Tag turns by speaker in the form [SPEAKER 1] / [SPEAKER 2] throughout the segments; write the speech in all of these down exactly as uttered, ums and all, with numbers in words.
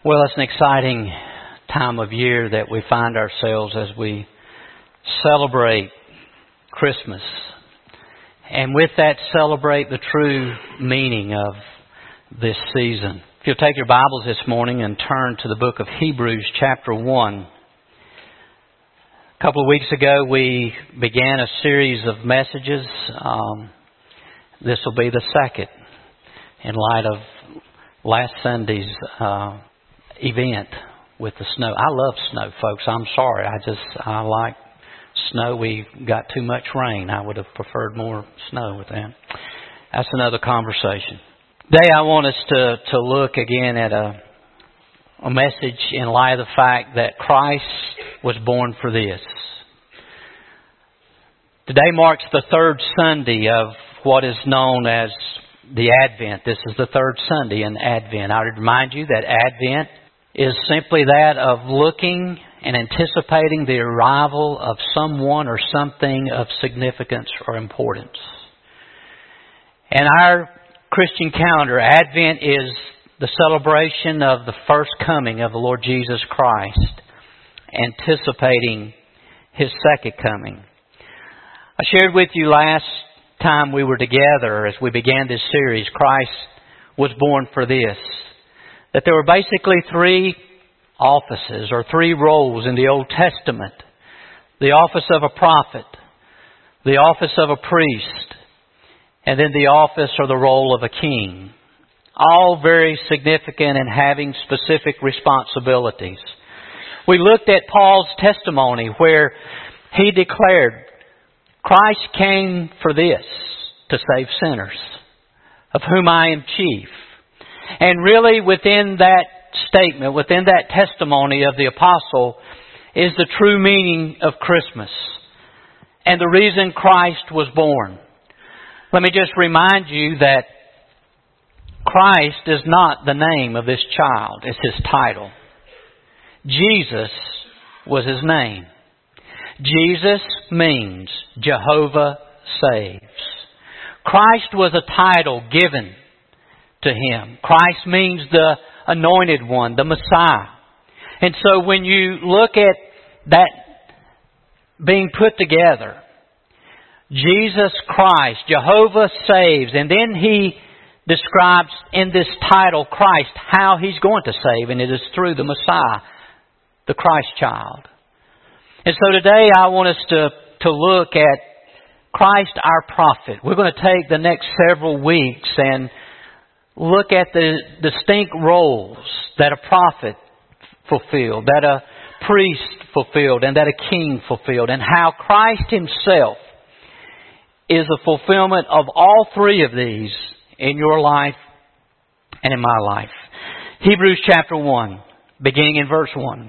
[SPEAKER 1] Well, it's an exciting time of year that we find ourselves as we celebrate Christmas. And with that, celebrate the true meaning of this season. If you'll take your Bibles this morning and turn to the book of Hebrews chapter one. A couple of weeks ago, we began a series of messages. Um, this will be the second in light of last Sunday's uh, event with the snow. I love snow, folks. I'm sorry. I just, I like snow. We got too much rain. I would have preferred more snow with that. That's another conversation. Today I want us to, to look again at a, a message in light of the fact that Christ was born for this. Today marks the third Sunday of what is known as the Advent. This is the third Sunday in Advent. I would remind you that Advent is simply that of looking and anticipating the arrival of someone or something of significance or importance. And our Christian calendar, Advent is the celebration of the first coming of the Lord Jesus Christ, anticipating His second coming. I shared with you last time we were together as we began this series, Christ was born for this. That there were basically three offices or three roles in the Old Testament. The office of a prophet, the office of a priest, and then the office or the role of a king. All very significant and having specific responsibilities. We looked at Paul's testimony where he declared, Christ came for this, to save sinners, of whom I am chief. And really within that statement, within that testimony of the apostle, is the true meaning of Christmas and the reason Christ was born. Let me just remind you that Christ is not the name of this child. It's His title. Jesus was His name. Jesus means Jehovah saves. Christ was a title given to Him. Christ means the anointed one, the Messiah. And so when you look at that being put together, Jesus Christ, Jehovah saves, and then He describes in this title, Christ, how He's going to save, and it is through the Messiah, the Christ child. And so today I want us to, to look at Christ our prophet. We're going to take the next several weeks and look at the distinct roles that a prophet fulfilled, that a priest fulfilled, and that a king fulfilled, and how Christ Himself is the fulfillment of all three of these in your life and in my life. Hebrews chapter one, beginning in verse one.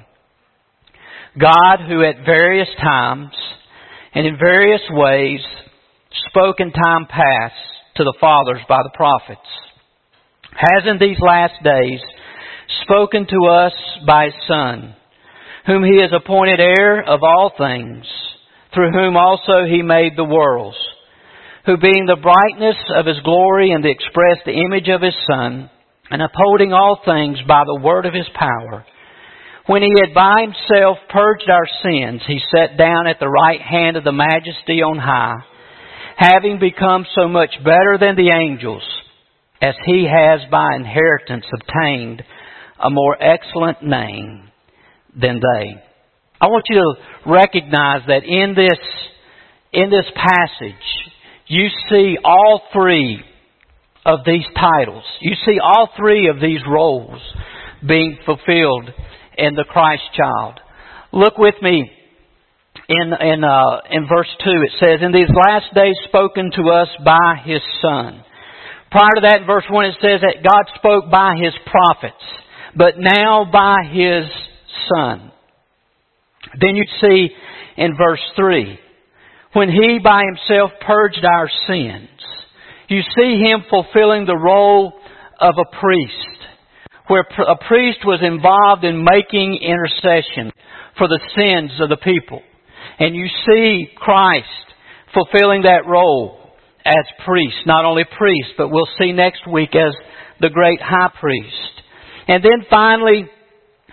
[SPEAKER 1] God, who at various times and in various ways spoke in time past to the fathers by the prophets, has in these last days spoken to us by His Son, whom He has appointed heir of all things, through whom also He made the worlds, who being the brightness of His glory and the express image of His Son, and upholding all things by the word of His power, when He had by Himself purged our sins, He sat down at the right hand of the Majesty on high, having become so much better than the angels, as He has by inheritance obtained a more excellent name than they. I want you to recognize that in this, in this passage, you see all three of these titles. You see all three of these roles being fulfilled in the Christ child. Look with me in, in, uh, in verse two. It says, in these last days spoken to us by His Son. Prior to that, in verse one, it says that God spoke by His prophets, but now by His Son. Then you see in verse three, when He by Himself purged our sins, you see Him fulfilling the role of a priest, where a priest was involved in making intercession for the sins of the people. And you see Christ fulfilling that role as priest, not only priest, but we'll see next week as the great high priest. And then finally,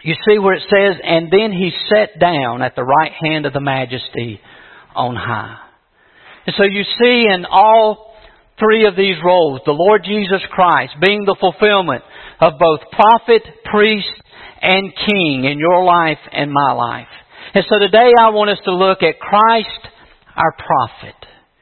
[SPEAKER 1] you see where it says, and then He sat down at the right hand of the Majesty on high. And so you see in all three of these roles, the Lord Jesus Christ being the fulfillment of both prophet, priest, and king in your life and my life. And so today I want us to look at Christ, our prophet.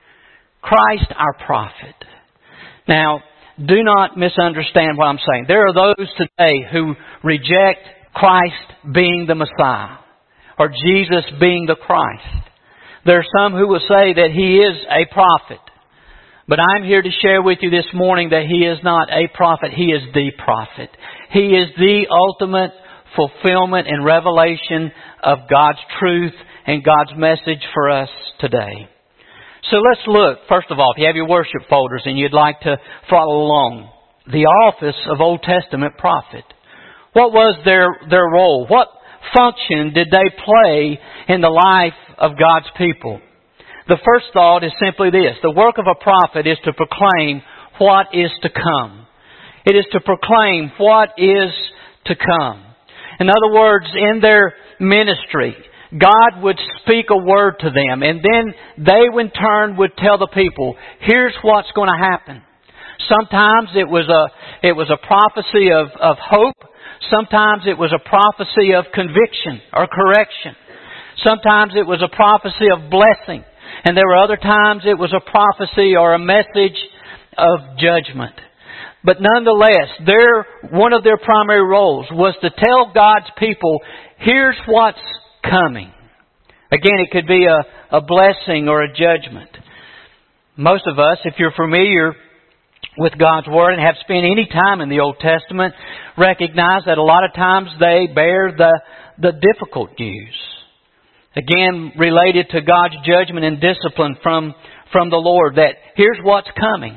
[SPEAKER 1] Christ, our prophet. Now, do not misunderstand what I'm saying. There are those today who reject Christ being the Messiah or Jesus being the Christ. There are some who will say that He is a prophet. But I'm here to share with you this morning that He is not a prophet. He is the prophet. He is the ultimate fulfillment and revelation of God's truth and God's message for us today. So let's look, first of all, if you have your worship folders and you'd like to follow along, the office of Old Testament prophet. What was their, their role? What function did they play in the life of God's people? The first thought is simply this. The work of a prophet is to proclaim what is to come. It is to proclaim what is to come. In other words, in their ministry, God would speak a word to them, and then they in turn would tell the people, here's what's going to happen. Sometimes it was a it was a prophecy of, of hope. Sometimes it was a prophecy of conviction or correction. Sometimes it was a prophecy of blessing. And there were other times it was a prophecy or a message of judgment. But nonetheless, their one of their primary roles was to tell God's people, here's what's coming. Again, it could be a, a blessing or a judgment. Most of us, if you're familiar with God's Word and have spent any time in the Old Testament, recognize that a lot of times they bear the, the difficult news. Again, related to God's judgment and discipline from, from the Lord, that here's what's coming.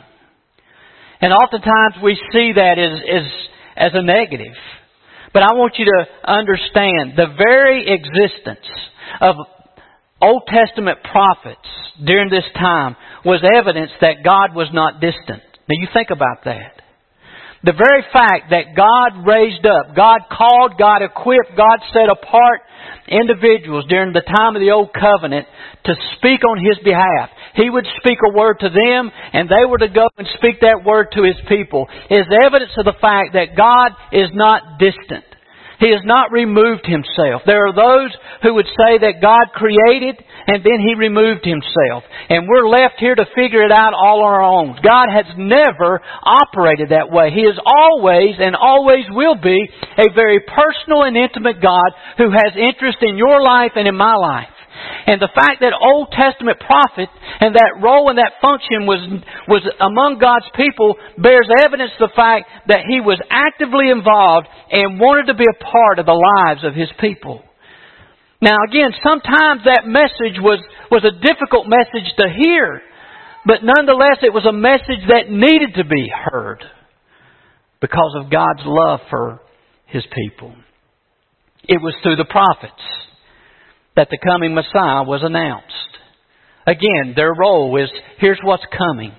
[SPEAKER 1] And oftentimes we see that as, as, as a negative. But I want you to understand the very existence of Old Testament prophets during this time was evidence that God was not distant. Now you think about that. The very fact that God raised up, God called, God equipped, God set apart individuals during the time of the Old Covenant to speak on His behalf. He would speak a word to them and they were to go and speak that word to His people is evidence of the fact that God is not distant. He has not removed Himself. There are those who would say that God created and then He removed Himself. And we're left here to figure it out all on our own. God has never operated that way. He is always and always will be a very personal and intimate God who has interest in your life and in my life. And the fact that Old Testament prophet and that role and that function was was among God's people bears evidence of the fact that He was actively involved and wanted to be a part of the lives of His people. Now again, sometimes that message was, was a difficult message to hear, but nonetheless it was a message that needed to be heard because of God's love for His people. It was through the prophets that the coming Messiah was announced. Again, their role is, here's what's coming.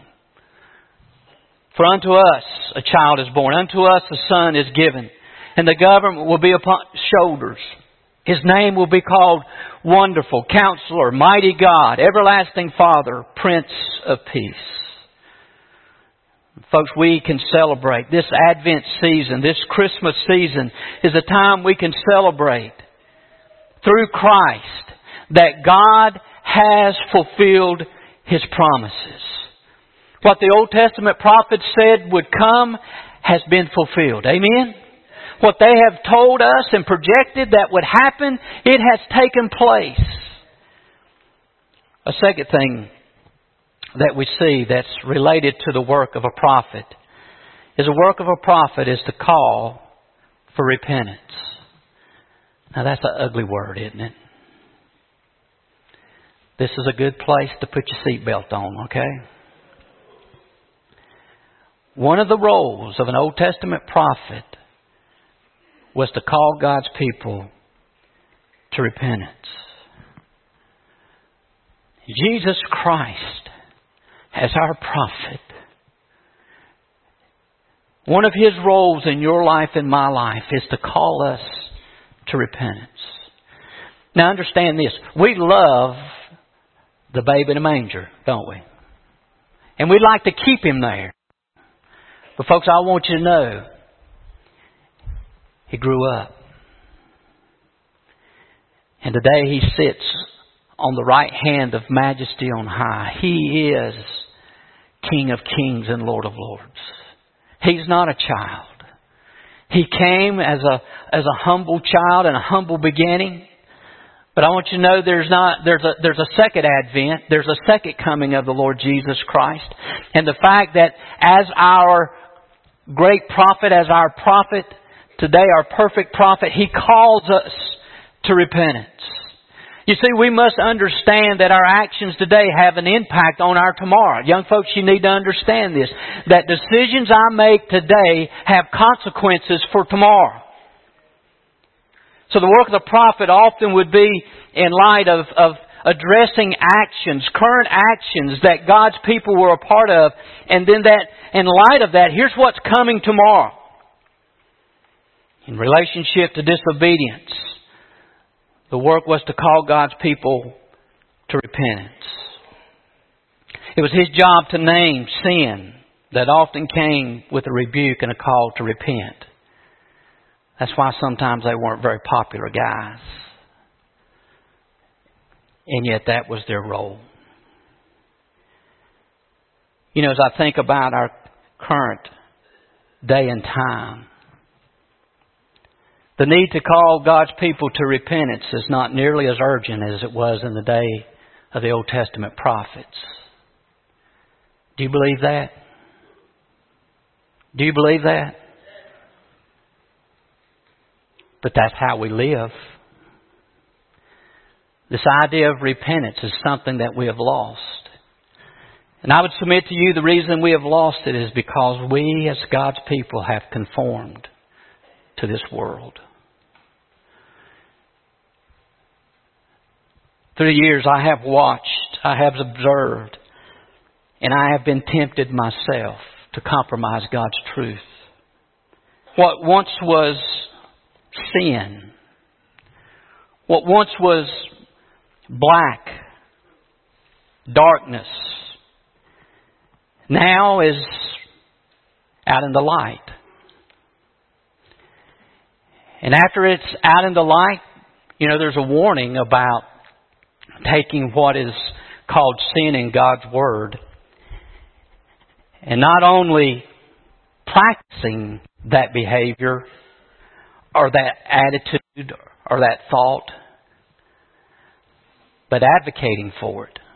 [SPEAKER 1] For unto us a child is born, unto us a son is given, and the government will be upon his shoulders. His name will be called Wonderful, Counselor, Mighty God, Everlasting Father, Prince of Peace. Folks, we can celebrate. This Advent season, this Christmas season, is a time we can celebrate through Christ that God has fulfilled His promises. What the Old Testament prophets said would come has been fulfilled. Amen? What they have told us and projected that would happen, it has taken place. A second thing that we see that's related to the work of a prophet is the work of a prophet is to call for repentance. Now that's an ugly word, isn't it? This is a good place to put your seatbelt on, okay? One of the roles of an Old Testament prophet was to call God's people to repentance. Jesus Christ, as our prophet, one of His roles in your life and my life is to call us to repentance. Now understand this. We love the babe in a manger, don't we? And we'd like to keep Him there. But folks, I want you to know, He grew up. And today He sits on the right hand of majesty on high. He is King of kings and Lord of lords. He's not a child. He came as a as a humble child and a humble beginning. But I want you to know there's not there's a there's a second advent. There's a second coming of the Lord Jesus Christ. And the fact that as our great prophet, as our prophet today, our perfect prophet, He calls us to repentance. You see, we must understand that our actions today have an impact on our tomorrow. Young folks, you need to understand this. That decisions I make today have consequences for tomorrow. So the work of the prophet often would be in light of, of addressing actions, current actions that God's people were a part of. And then that, in light of that, here's what's coming tomorrow. In relationship to disobedience, the work was to call God's people to repentance. It was His job to name sin that often came with a rebuke and a call to repent. That's why sometimes they weren't very popular guys. And yet that was their role. You know, as I think about our current day and time, the need to call God's people to repentance is not nearly as urgent as it was in the day of the Old Testament prophets. Do you believe that? Do you believe that? But that's how we live. This idea of repentance is something that we have lost. And I would submit to you the reason we have lost it is because we as God's people have conformed to this world. Through the years I have watched, I have observed, and I have been tempted myself to compromise God's truth. What once was sin, what once was black, darkness, now is out in the light. And after it's out in the light, you know, there's a warning about taking what is called sin in God's Word and not only practicing that behavior or that attitude or that thought, but advocating for it.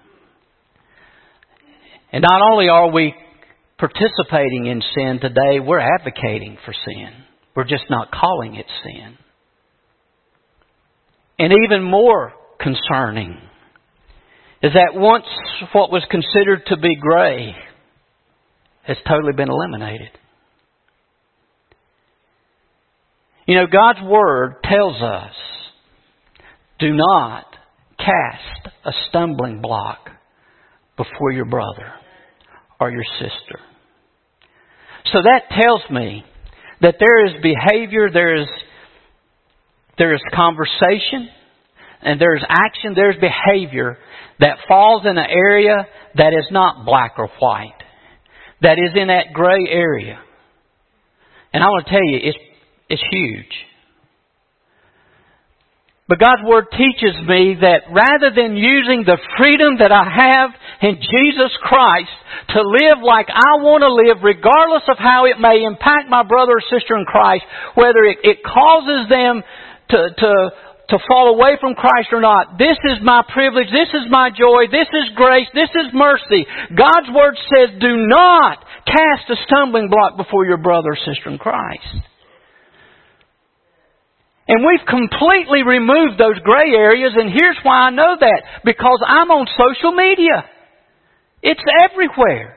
[SPEAKER 1] And not only are we participating in sin today, we're advocating for sin. We're just not calling it sin. And even more concerning is that once what was considered to be gray has totally been eliminated. You know, God's Word tells us, do not cast a stumbling block before your brother or your sister. So that tells me that there is behavior, there is, there is conversation, and there is action, there is behavior that falls in an area that is not black or white, that is in that gray area. And I want to tell you, it's, it's huge. But God's Word teaches me that rather than using the freedom that I have in Jesus Christ to live like I want to live, regardless of how it may impact my brother or sister in Christ, whether it, it causes them to, to, to fall away from Christ or not, this is my privilege, this is my joy, this is grace, this is mercy. God's Word says, do not cast a stumbling block before your brother or sister in Christ. And we've completely removed those gray areas, and here's why I know that. Because I'm on social media. It's everywhere.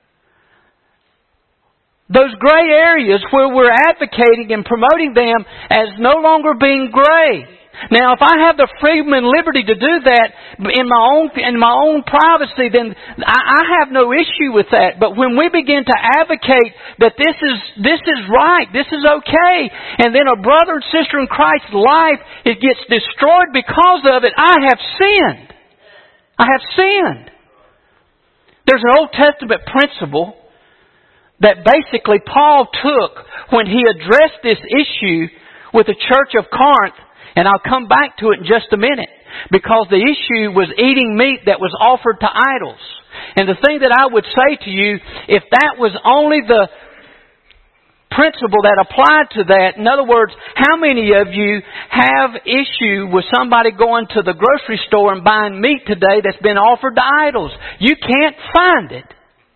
[SPEAKER 1] Those gray areas where we're advocating and promoting them as no longer being gray. Now, if I have the freedom and liberty to do that in my own in my own privacy, then I, I have no issue with that. But when we begin to advocate that this is this is right, this is okay, and then a brother and sister in Christ's life it gets destroyed because of it, I have sinned. I have sinned. There's an Old Testament principle that basically Paul took when he addressed this issue with the church of Corinth, and I'll come back to it in just a minute, because the issue was eating meat that was offered to idols. And the thing that I would say to you, if that was only the principle that applied to that, in other words, how many of you have issue with somebody going to the grocery store and buying meat today that's been offered to idols? You can't find it.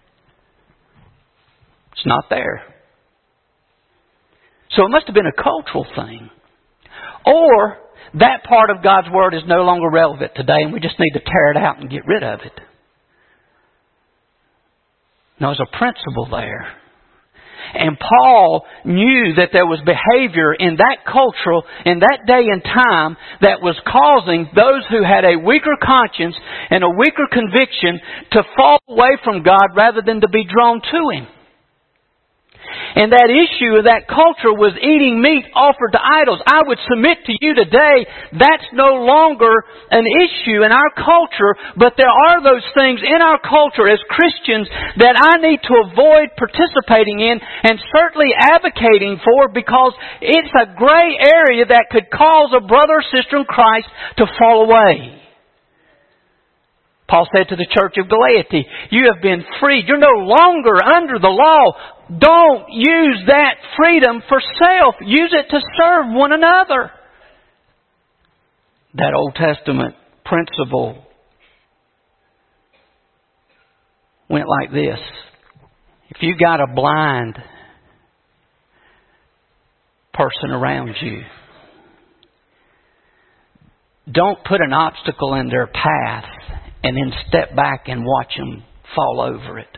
[SPEAKER 1] It's not there. So it must have been a cultural thing. Or that part of God's Word is no longer relevant today and we just need to tear it out and get rid of it. No, there's a principle there. And Paul knew that there was behavior in that culture, in that day and time, that was causing those who had a weaker conscience and a weaker conviction to fall away from God rather than to be drawn to Him. And that issue of that culture was eating meat offered to idols. I would submit to you today, that's no longer an issue in our culture, but there are those things in our culture as Christians that I need to avoid participating in and certainly advocating for, because it's a gray area that could cause a brother or sister in Christ to fall away. Paul said to the church of Galatia, you have been freed. You're no longer under the law. Don't use that freedom for self. Use it to serve one another. That Old Testament principle went like this. If you got a blind person around you, don't put an obstacle in their path and then step back and watch them fall over it.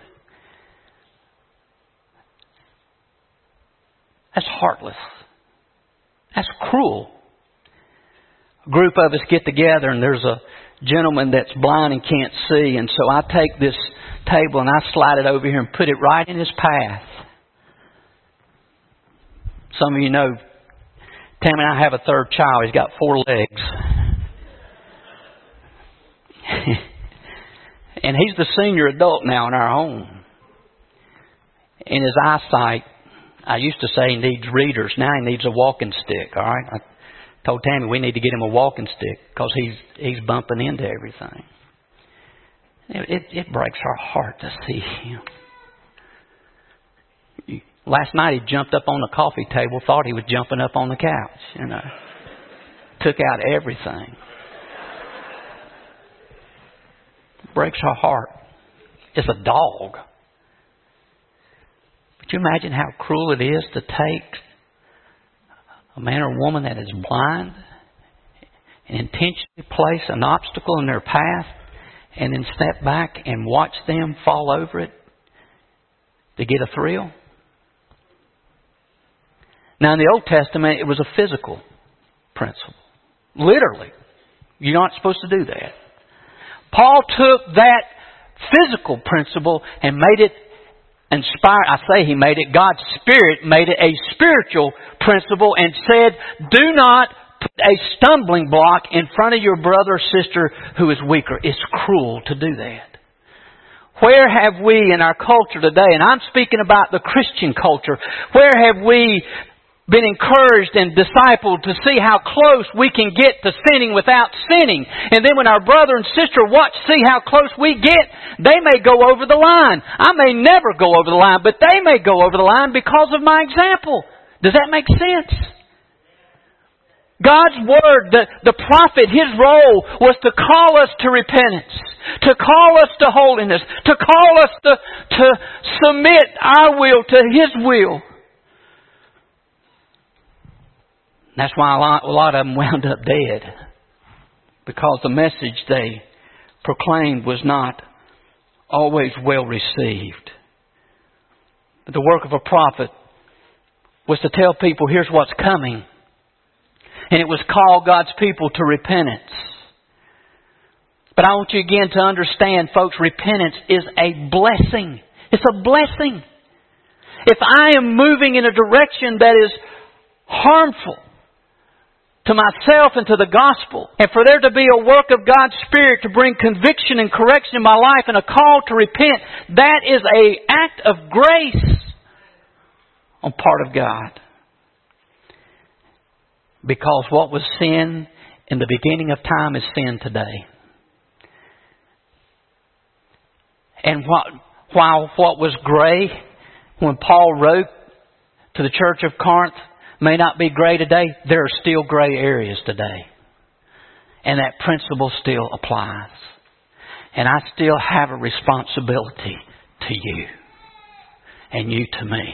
[SPEAKER 1] That's heartless. That's cruel. A group of us get together and there's a gentleman that's blind and can't see, and so I take this table and I slide it over here and put it right in his path. Some of you know, Tammy and I have a third child. He's got four legs. And he's the senior adult now in our home. In his eyesight, I used to say he needs readers. Now he needs a walking stick, all right? I told Tammy we need to get him a walking stick because he's he's bumping into everything. It, it, it breaks our heart to see him. Last night he jumped up on the coffee table, thought he was jumping up on the couch, you know. Took out everything. Breaks our heart. It's a dog. But you imagine how cruel it is to take a man or woman that is blind and intentionally place an obstacle in their path and then step back and watch them fall over it to get a thrill? Now in the Old Testament, it was a physical principle. Literally. You're not supposed to do that. Paul took that physical principle and made it inspired. I say he made it. God's Spirit made it a spiritual principle and said, do not put a stumbling block in front of your brother or sister who is weaker. It's cruel to do that. Where have we in our culture today, and I'm speaking about the Christian culture, where have we been encouraged and discipled to see how close we can get to sinning without sinning? And then when our brother and sister watch, see how close we get, they may go over the line. I may never go over the line, but they may go over the line because of my example. Does that make sense? God's Word, the, the prophet, his role was to call us to repentance, to call us to holiness, to call us to, to submit our will to His will. That's why a lot, a lot of them wound up dead. Because the message they proclaimed was not always well received. But the work of a prophet was to tell people, here's what's coming. And it was called God's people to repentance. But I want you again to understand, folks, repentance is a blessing. It's a blessing. If I am moving in a direction that is harmful to myself and to the gospel, and for there to be a work of God's Spirit to bring conviction and correction in my life and a call to repent, that is an act of grace on part of God. Because what was sin in the beginning of time is sin today. And what, while what was gray when Paul wrote to the church of Corinth may not be gray today, there are still gray areas today. And that principle still applies. And I still have a responsibility to you. And you to me.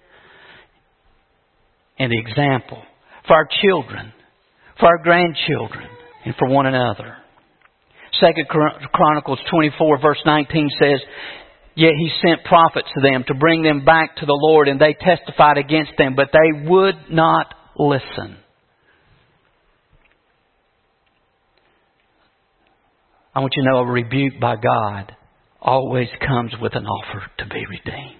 [SPEAKER 1] And the example for our children, for our grandchildren, and for one another. Second Chronicles twenty-four verse nineteen says, "Yet he sent prophets to them to bring them back to the Lord, and they testified against them, but they would not listen." I want you to know a rebuke by God always comes with an offer to be redeemed.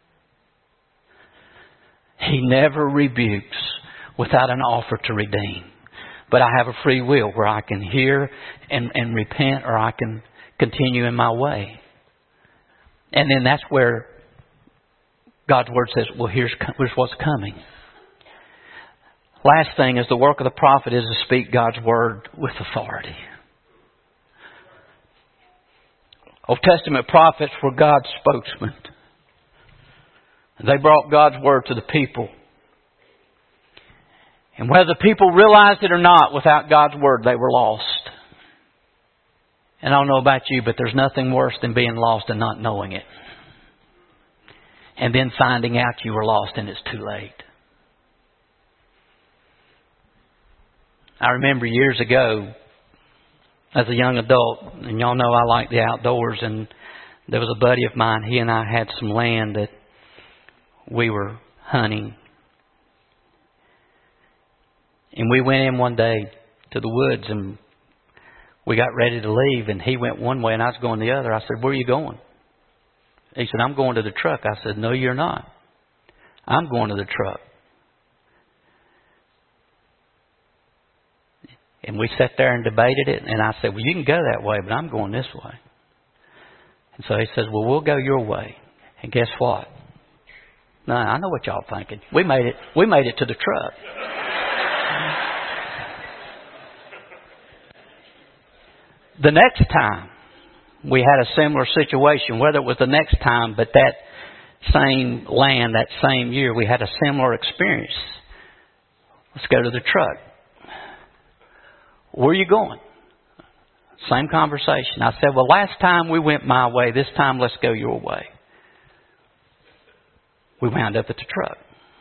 [SPEAKER 1] He never rebukes without an offer to redeem. But I have a free will where I can hear and, and repent, or I can continue in my way. And then that's where God's Word says, well, here's, here's what's coming. Last thing is the work of the prophet is to speak God's Word with authority. Old Testament prophets were God's spokesmen. They brought God's Word to the people. And whether the people realized it or not, without God's Word, they were lost. And I don't know about you, but there's nothing worse than being lost and not knowing it. And then finding out you were lost and it's too late. I remember years ago, as a young adult, and y'all know I like the outdoors, and there was a buddy of mine, he and I had some land that we were hunting. And we went in one day to the woods and we got ready to leave, and he went one way and I was going the other. I said, "Where are you going?" He said, "I'm going to the truck." I said, "No, you're not. I'm going to the truck." And we sat there and debated it, and I said, "Well, you can go that way, but I'm going this way." And so he says, "Well, we'll go your way." And guess what? No, I know what y'all thinking. We made it. We made it to the truck. The next time we had a similar situation, whether it was the next time, but that same land, that same year, we had a similar experience. Let's go to the truck. Where are you going? Same conversation. I said, "Well, last time we went my way. This time let's go your way." We wound up at the truck.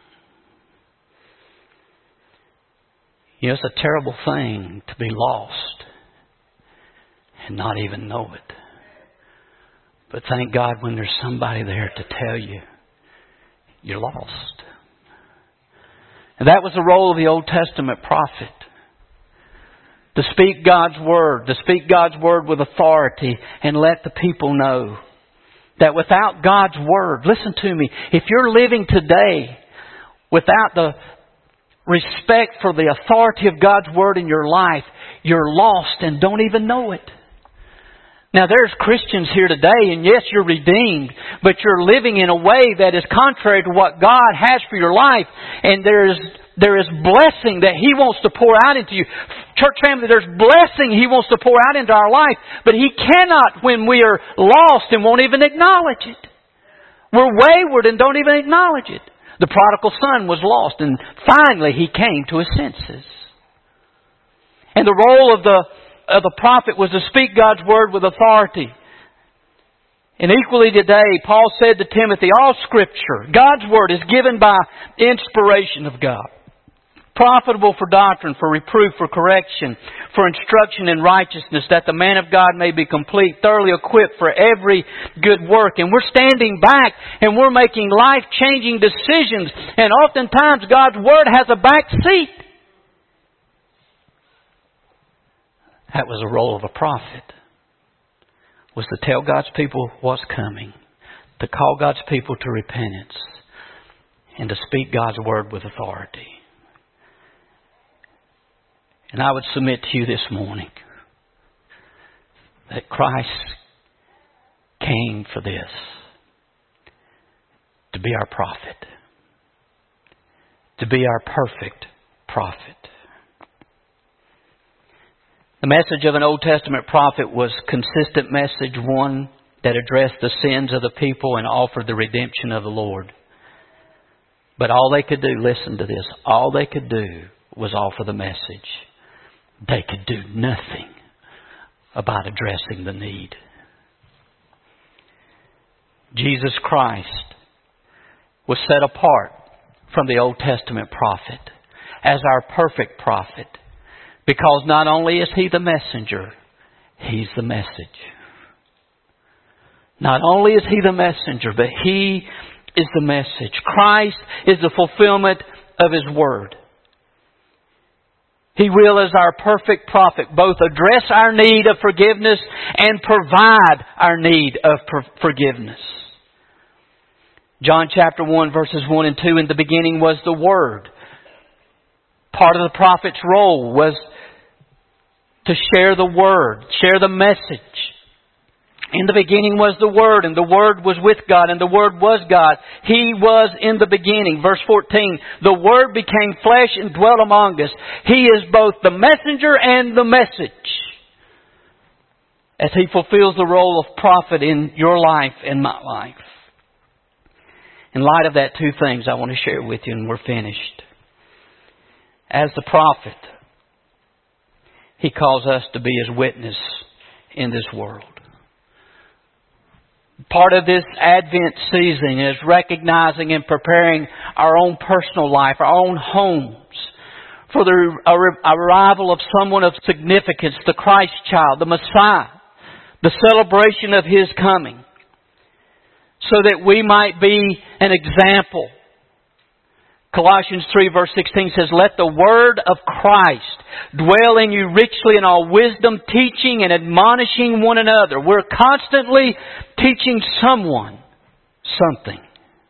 [SPEAKER 1] You know, it's a terrible thing to be lost and not even know it. But thank God when there's somebody there to tell you you're lost. And that was the role of the Old Testament prophet. To speak God's Word, to speak God's Word with authority and let the people know that without God's Word, listen to me, if you're living today without the respect for the authority of God's Word in your life, you're lost and don't even know it. Now there's Christians here today, and yes, you're redeemed, but you're living in a way that is contrary to what God has for your life. And there is there is blessing that He wants to pour out into you. Church family, there's blessing He wants to pour out into our life, but He cannot when we are lost and won't even acknowledge it. We're wayward and don't even acknowledge it. The prodigal son was lost, and finally he came to his senses. And the role of the of the prophet was to speak God's Word with authority. And equally today, Paul said to Timothy, all Scripture, God's Word, is given by inspiration of God, profitable for doctrine, for reproof, for correction, for instruction in righteousness, that the man of God may be complete, thoroughly equipped for every good work. And we're standing back and we're making life-changing decisions. And oftentimes God's Word has a back seat. That was the role of a prophet, was to tell God's people what's coming, to call God's people to repentance, and to speak God's word with authority. And I would submit to you this morning that Christ came for this, to be our prophet, to be our perfect prophet. The message of an Old Testament prophet was a consistent message, one that addressed the sins of the people and offered the redemption of the Lord. But all they could do, listen to this, all they could do was offer the message. They could do nothing about addressing the need. Jesus Christ was set apart from the Old Testament prophet as our perfect prophet, because not only is He the messenger, He's the message. Not only is He the messenger, but He is the message. Christ is the fulfillment of His word. He will, as our perfect prophet, both address our need of forgiveness and provide our need of forgiveness. John chapter one, verses one and two, in the beginning was the Word. Part of the prophet's role was to share the Word, share the message. In the beginning was the Word, and the Word was with God, and the Word was God. He was in the beginning. Verse fourteen, the Word became flesh and dwelt among us. He is both the messenger and the message, as He fulfills the role of prophet in your life and my life. In light of that, two things I want to share with you, and we're finished. As the prophet, He calls us to be His witness in this world. Part of this Advent season is recognizing and preparing our own personal life, our own homes, for the arrival of someone of significance, the Christ child, the Messiah, the celebration of His coming, so that we might be an example. Colossians three verse sixteen says, let the word of Christ dwell in you richly in all wisdom, teaching and admonishing one another. We're constantly teaching someone something.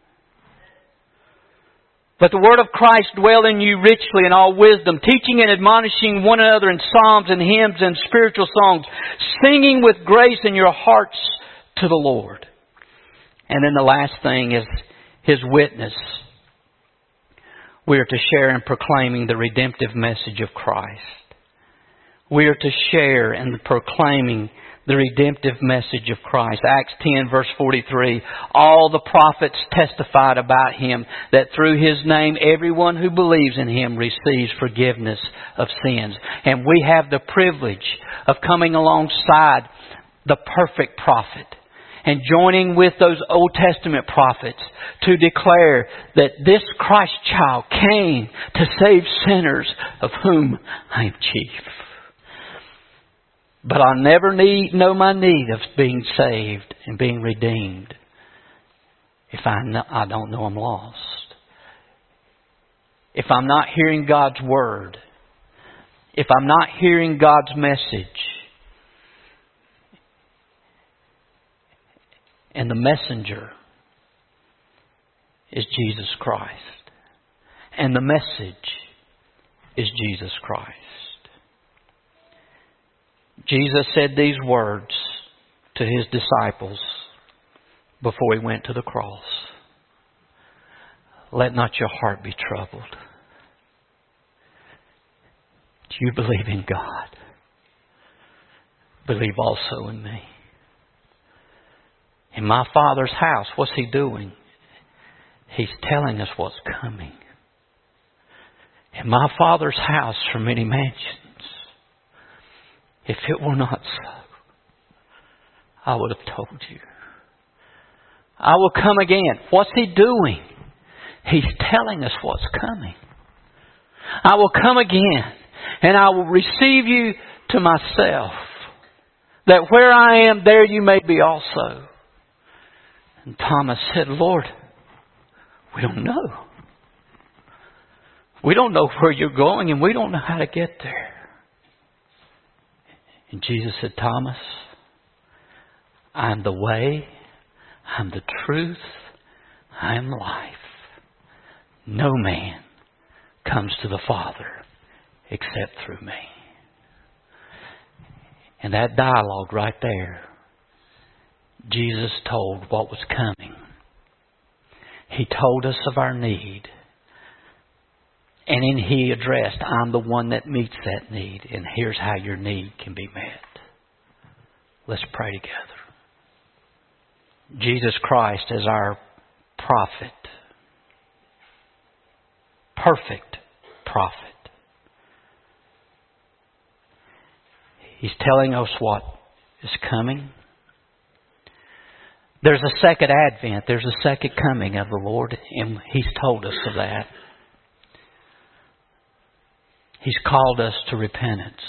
[SPEAKER 1] Let the word of Christ dwell in you richly in all wisdom, teaching and admonishing one another in psalms and hymns and spiritual songs, singing with grace in your hearts to the Lord. And then the last thing is His witness. We are to share in proclaiming the redemptive message of Christ. We are to share in proclaiming the redemptive message of Christ. Acts ten verse forty-three, all the prophets testified about Him, that through His name everyone who believes in Him receives forgiveness of sins. And we have the privilege of coming alongside the perfect prophet and joining with those Old Testament prophets to declare that this Christ child came to save sinners, of whom I am chief. But I'll never need, know my need of being saved and being redeemed if I, know, I don't know I'm lost. If I'm not hearing God's Word. If I'm not hearing God's message. And the messenger is Jesus Christ. And the message is Jesus Christ. Jesus said these words to His disciples before He went to the cross. Let not your heart be troubled. Do you believe in God? Believe also in me. In my Father's house, what's He doing? He's telling us what's coming. In my Father's house are many mansions. If it were not so, I would have told you. I will come again. What's He doing? He's telling us what's coming. I will come again, and I will receive you to myself, that where I am, there you may be also. And Thomas said, Lord, we don't know. We don't know where you're going, and we don't know how to get there. And Jesus said, Thomas, I'm the way, I'm the truth, I'm life. No man comes to the Father except through me. And that dialogue right there, Jesus told what was coming. He told us of our need. And then He addressed, I'm the one that meets that need. And here's how your need can be met. Let's pray together. Jesus Christ is our prophet. Perfect prophet. He's telling us what is coming. There's a second advent. There's a second coming of the Lord. And He's told us of that. He's called us to repentance.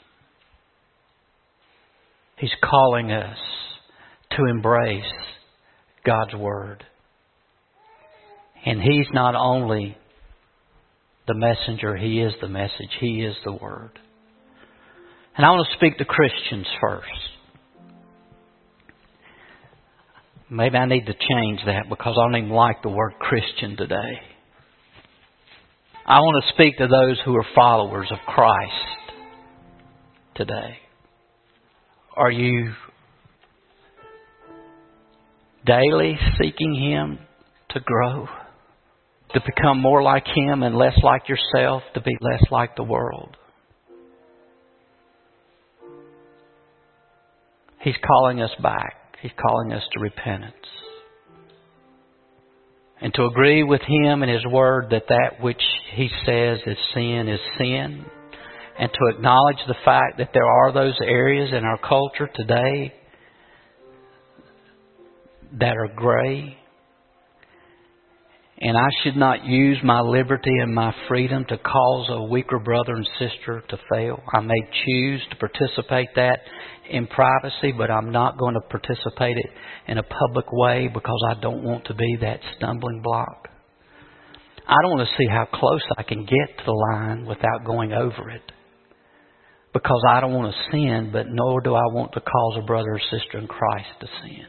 [SPEAKER 1] He's calling us to embrace God's Word. And He's not only the messenger, He is the message. He is the Word. And I want to speak to Christians first. Maybe I need to change that because I don't even like the word Christian today. I want to speak to those who are followers of Christ today. Are you daily seeking Him to grow? To become more like Him and less like yourself? To be less like the world? He's calling us back. He's calling us to repentance. And to agree with Him and His Word that that which He says is sin is sin. And to acknowledge the fact that there are those areas in our culture today that are gray. And I should not use my liberty and my freedom to cause a weaker brother and sister to fail. I may choose to participate that in privacy, but I'm not going to participate it in a public way because I don't want to be that stumbling block. I don't want to see how close I can get to the line without going over it. Because I don't want to sin, but nor do I want to cause a brother or sister in Christ to sin.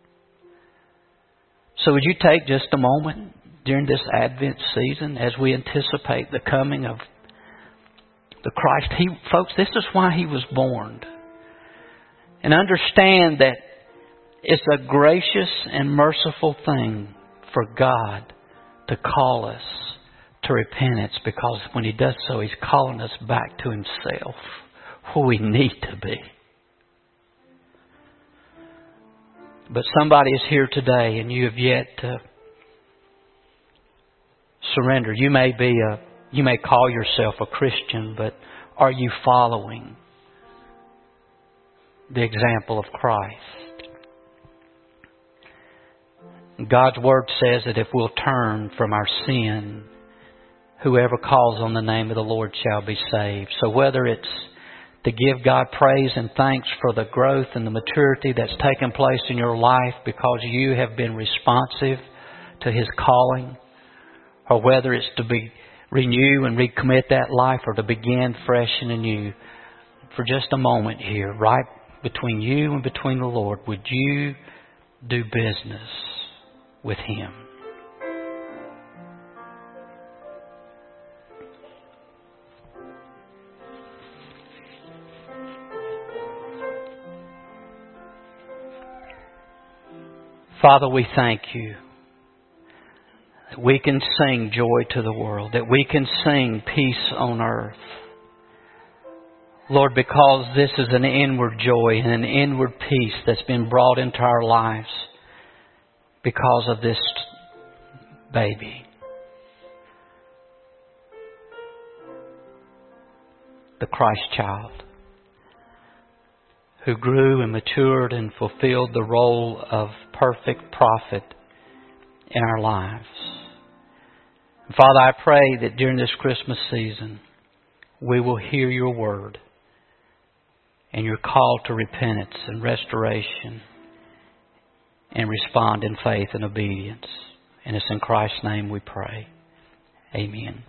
[SPEAKER 1] So would you take just a moment during this Advent season as we anticipate the coming of the Christ? He, folks, this is why He was born. And understand that it's a gracious and merciful thing for God to call us to repentance, because when He does so, He's calling us back to Himself, who we need to be. But somebody is here today and you have yet to surrender. You may be a, you may call yourself a Christian, but are you following the example of Christ? God's Word says that if we'll turn from our sin, whoever calls on the name of the Lord shall be saved. So whether it's to give God praise and thanks for the growth and the maturity that's taken place in your life because you have been responsive to His calling, or whether it's to be renew and recommit that life, or to begin fresh and anew, for just a moment here, right between you and between the Lord, would you do business with Him? Father, we thank You that we can sing joy to the world, that we can sing peace on earth. Lord, because this is an inward joy and an inward peace that's been brought into our lives because of this baby. The Christ child, who grew and matured and fulfilled the role of perfect prophet in our lives. Father, I pray that during this Christmas season, we will hear Your Word and Your call to repentance and restoration, and respond in faith and obedience. And it's in Christ's name we pray. Amen.